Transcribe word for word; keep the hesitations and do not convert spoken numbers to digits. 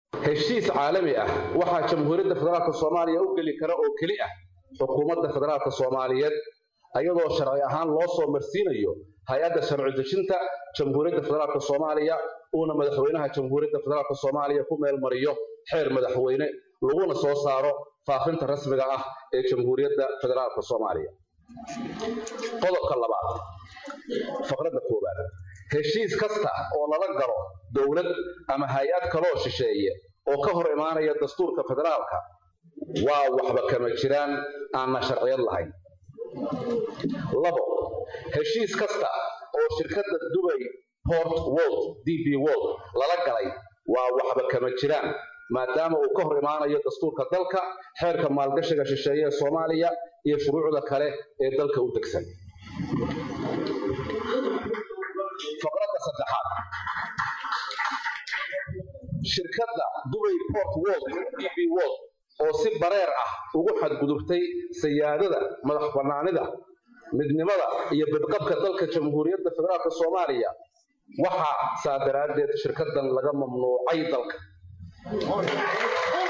heshiis caalami ah waxa jamhuuriyadda federaalka Soomaaliya u gali kara oo kali ah xukuumadda federaalka Soomaaliyeed ayadoo sharci ahaan loo soo marsiinayo hay'adda sharci dejinta jamhuuriyadda federaalka Soomaaliya oo madaxweynaha jamhuuriyadda federaalka Soomaaliya ku meel mariyo xeer madaxweyne laguna soo saaro faafinta rasmiga ah ee jamhuuriyadda federaalka Soomaaliya. qodobka labaad faqradda koowaad heshiis kasta oo lala galo dawlad ama hay'ad kale oo shisheeye oo ka hor imaanaya dastuurka federaalka waa waxba kama jiraan aan sharciyad lahayn. labo heshiis kasta oo shirkadda Dubai Port World D P World lala galay waa waxba kama jiraan maadaama uu ka hor imaanayo dastuurka dalka xeerka maalgashiga shisheeye ee Soomaaliya iyo shuruucda kale ee dalka u degsan. faqradda saddexaad shirkadda Dubai Port World D P World oo si bareer ah ugu xadgudubtay siyaadada madax bannaanida midnimada iyo badqabka dalka jamhuuriyadda federaalka Soomaaliya waxa saadaradeed shirkaddan laga mamnuucay dalka.